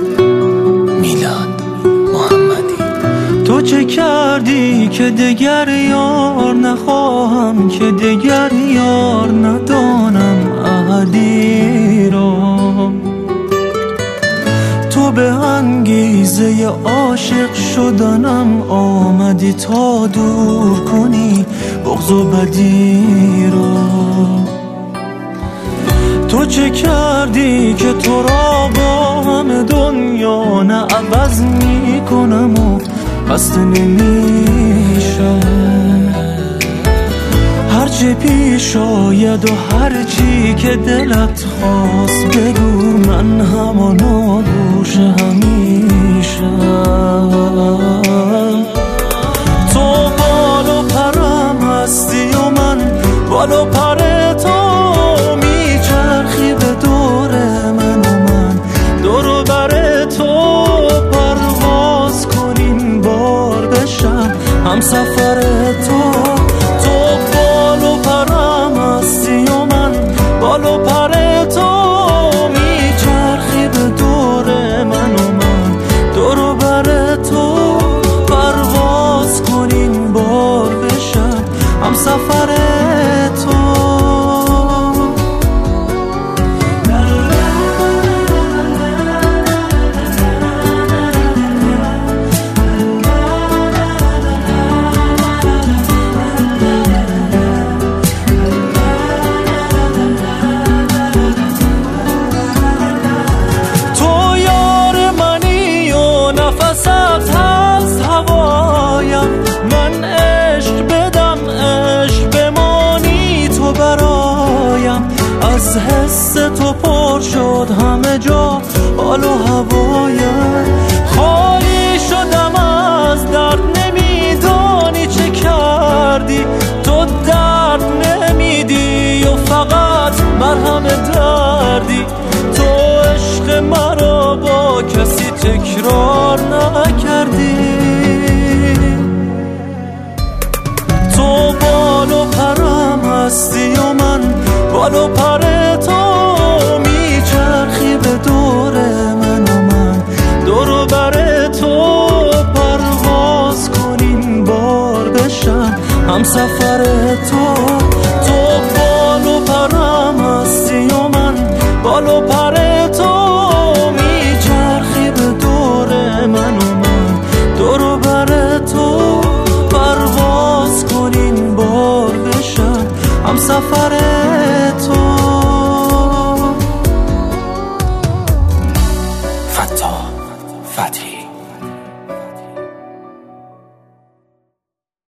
میلاد محمدی. تو چه کردی که دگر یار نخواهم، که دگر یار ندانم احدی را. تو به انگیزه عاشق شدنم آمدی تا دور کنی بغض و بدی را. تو چه کردی که تو را با همه دنیا نه عوض می کنم و خسته نمیشم. هرچه پیش آید و هرچی که دلت خواست بگو، من همانا گوش همیشم. تو بال و پرم هستی و من بال و پر تو، میچرخی به دور من و من دور و بر تو. پرواز کنیم بار بشم همسفر تو. تو بال و پرم هستی و من بال و پر تو، میچرخی به دور من و من دور و بر تو. پرواز کنیم بار بشم همسفر تو. من عشق بدم عشق بمانی تو برایم. از حس تو پر شد همه جا حال و هوایم. خالی شدم از درد نمیدانی چه کردی. تو درد نمیدی و فقط مرهم دردی. تو عشق مرا با کسی تکرار نکردی. تو بال و پرم هستی و من بال و پر تو، میچرخی به دور من و من دور و بر تو. پرواز کنیم بار بشم همسفر تو. تو بال و پرم هستی و من بال و پر تو، میچرخی به دور من و من دور و بر تو. پرواز کنیم بار بشم همسفر تو. فتاح فتحی.